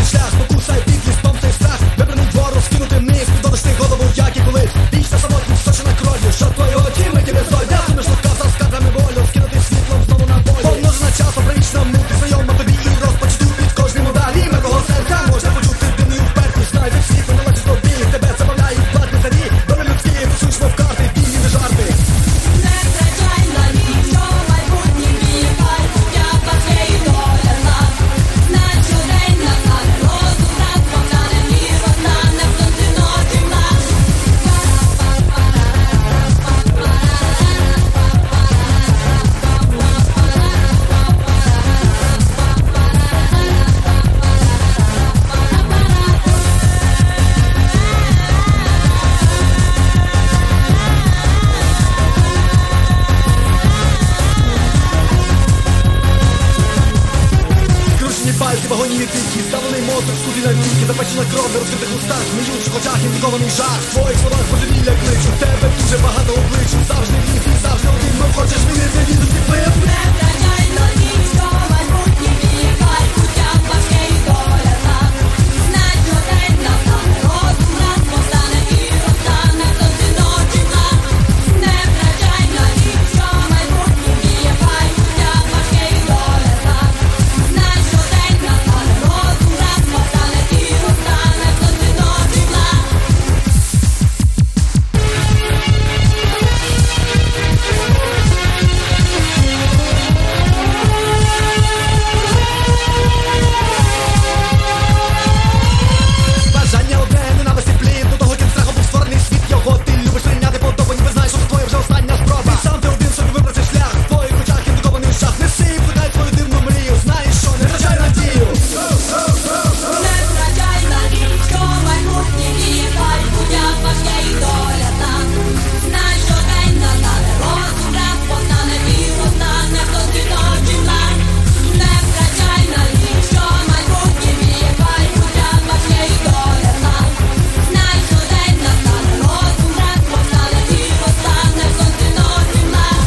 шлях, спокуса і підлість, том цей страх. Вибраний двору, скинути вниз, піддонести голову, як і колись. Вічна самотність, сочена кров'ю, що твої очі миті не зой. Я суміш лукав за скарбами болю, скинути світлом знову на волю. Помножена часом, привічна муки, знайома тобі і розпачу під кожним ударі. Мертвого серця можна почути дивну впертість. Найвик світло належить тобі, тебе забавляють платні царі. Доля людські, писуєш мов карти, вільні не жарти. Не втрачай надій, що майбутнє вікай, я важке і доля знак. Знай, що день назад, розум раз повстане, мір розтане, в сонці ночі мрак. Скручені пальці, вагоні відбитки, ставлений мозок, скуті на віки, запечена кров на розкритих устах, сміючих очах, індикований жах. В твоїх словах божевілля кличу, тебе дуже багато обличу. Завжди він, ти завжди один, но хочеш змінити він вплив. Не втрачай надій, що майбутнє вікай, я важке і доля знак. Знай, що день назад, розум раз повстане, мір розтане, в сонці ночі мрак. Не втрачай надій, що майбутнє вікай, я важке і доля знак. Знай, що день назад, розум раз повстане, мір розтане, в сонці ночі мрак. Бажання одне, ненависті плід, до того кінця був створений світ його. Ти любиш прийняти подобу, ніби знаєш, що це твоя вже остання спроба. І сам ти один собі вибрав цей шлях, в твоїх очах індикований жах. Неси і вкладай свою дивну мрію, знаєш що, не втрачай надію. Не втрачай надій, що майбутнє вікай, я важке і доля знак. Знай, що день настане, розум раз повстане, мір розтане, в сонці ночі мрак. Не втрачай надій, що майбутнє вікай, я важке і доля знак. Знай, що день настане, розум раз повстане, мір розтане, в сонці ночі мрак.